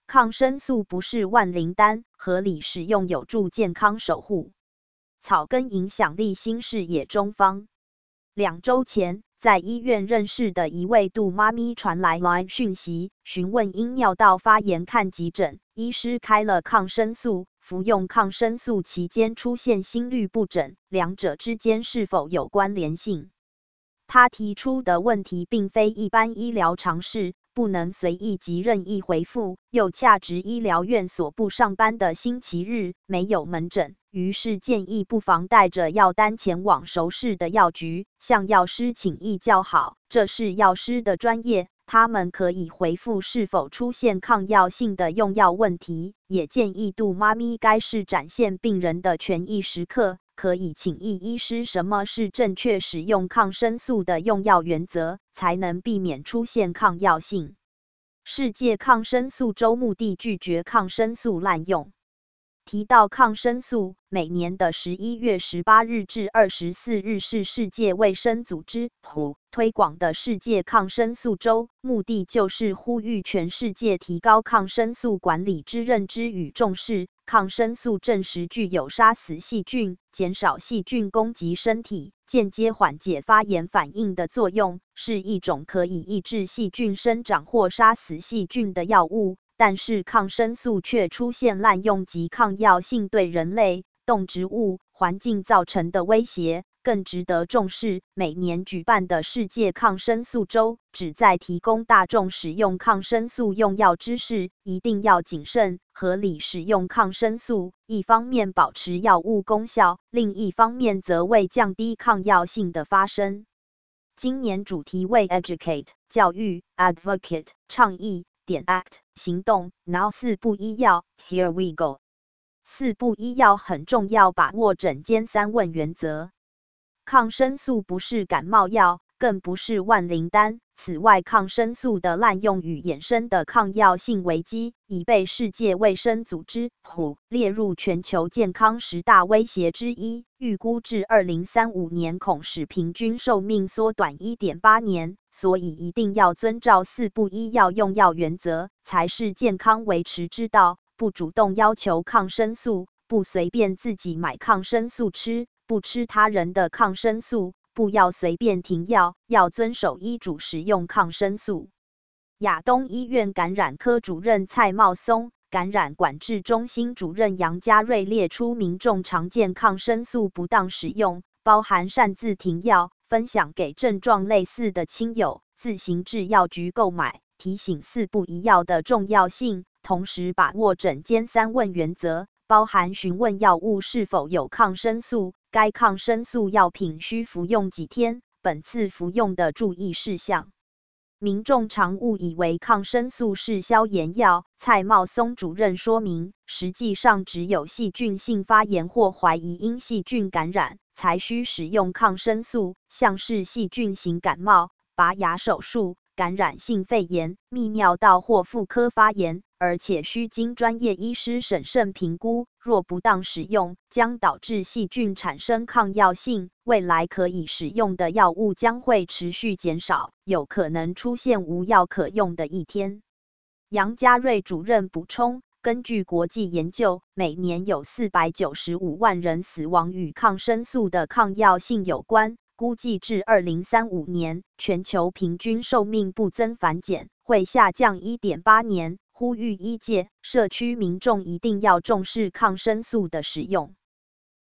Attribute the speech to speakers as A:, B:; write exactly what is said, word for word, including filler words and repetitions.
A: 抗生素不是万灵丹，合理使用有助健康守护。草根影响力新视野中方。两周前，在医院认识的一位杜妈咪传来 LINE 讯息，询问因尿道发炎看急诊，医师开了抗生素，服用抗生素期间出现心律不整，两者之间是否有关联性？他提出的问题并非一般医疗常识，不能随意及任意回复，又恰值医疗院所不上班的星期日，没有门诊，于是建议不妨带着药单前往熟识的药局，向药师请益较好，这是药师的专业，他们可以回复是否出现抗药性的用药问题，也建议杜妈咪该是展现病人的权益时刻，可以请益医师什么是正确使用抗生素的用药原则，才能避免出现抗药性。世界抗生素周目的拒绝抗生素滥用。提到抗生素，每年的十一月十八日至二十四日是世界卫生组织 W H O 推广的世界抗生素周，目的就是呼吁全世界提高抗生素管理之认知与重视。抗生素证实具有杀死细菌、减少细菌攻击身体、间接缓解发炎反应的作用，是一种可以抑制细菌生长或杀死细菌的药物。但是抗生素却出现滥用及抗药性对人类、动植物、环境造成的威胁。更值得重视，每年举办的世界抗生素周，旨在提供大众使用抗生素用药知识，一定要谨慎、合理使用抗生素，一方面保持药物功效，另一方面则为降低抗药性的发生。今年主题为 Educate 教育 Advocate 倡议点 Act 行动 Now 四不医药 Here we go。 四不医药很重要，把握诊间三问原则。抗生素不是感冒药，更不是万灵丹。此外，抗生素的滥用与衍生的抗药性危机，已被世界卫生组织 W H O 列入全球健康十大威胁之一，预估至二零三五年恐使平均寿命缩短 一点八年，所以一定要遵照四不医药用药原则，才是健康维持之道。不主动要求抗生素，不随便自己买抗生素吃，不吃他人的抗生素，不要随便停药，要遵守医嘱使用抗生素。亚东医院感染科主任蔡茂松、感染管制中心主任杨家瑞列出民众常见抗生素不当使用，包含擅自停药、分享给症状类似的亲友、自行至药局购买，提醒四不医药的重要性，同时把握诊间三问原则，包含询问药物是否有抗生素，该抗生素药品需服用几天，本次服用的注意事项。民众常误以为抗生素是消炎药，蔡茂松主任说明，实际上只有细菌性发炎或怀疑因细菌感染，才需使用抗生素，像是细菌型感冒、拔牙手术、感染性肺炎、泌尿道或妇科发炎，而且需经专业医师审慎评估，若不当使用，将导致细菌产生抗药性，未来可以使用的药物将会持续减少，有可能出现无药可用的一天。杨家瑞主任补充，根据国际研究，每年有四百九十五万人死亡与抗生素的抗药性有关，估计至二零三五年，全球平均寿命不增反减，会下降 一点八年，呼吁医界、社区民众一定要重视抗生素的使用。